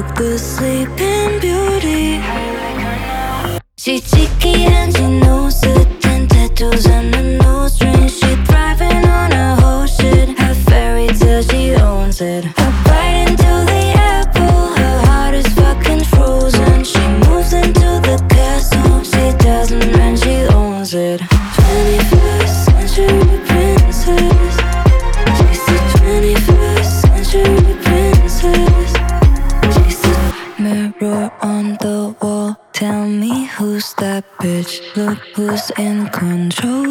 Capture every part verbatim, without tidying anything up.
woke the sleeping beauty. She cheeky and she knows it. Ten tattoos and a nose ring. She thriving on her whole shit. Her fairy tale, she owns it. Her bite into the apple. Her heart is fucking frozen. She moves into the castle. She doesn't rent, she owns it. Twenty-first century princess. She's the twenty-first century princess. She's the mirror on the wall. Tell me who's that bitch? Look who's in control.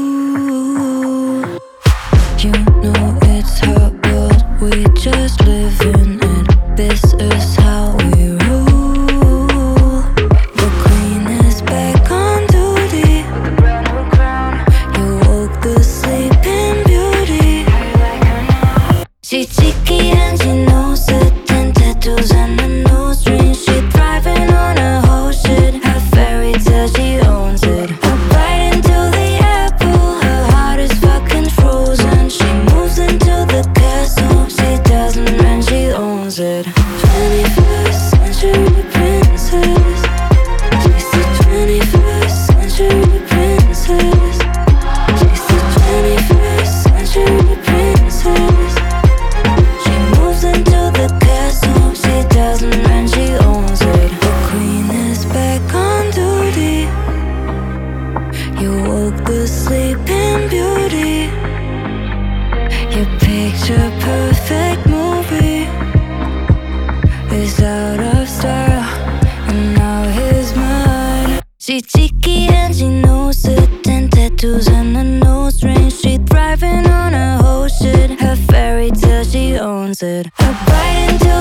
You know it's her world, we just live in it. This is how we rule. The queen is back on duty. You woke the sleeping beauty. She cheeky and she knows it. Ten tattoos and a nose ring. She thriving on her whole shit. Her fairy tale, she owns it. Her bite into the apple. Her heart is fucking frozen. She moves into the castle. She doesn't rent, she owns it. Twenty-first century princess. She's the twenty-first century princess. She's the twenty-first century princess. She moves into the castle. She doesn't rent, she owns it. The queen is back on duty. You woke the sleeping beauty. Your picture perfect movie is out of style, and now here's mine. She cheeky and she knows it. Ten tattoos and a nose ring. She thriving on her whole shit. Her fairy tale, she owns it. Her bite into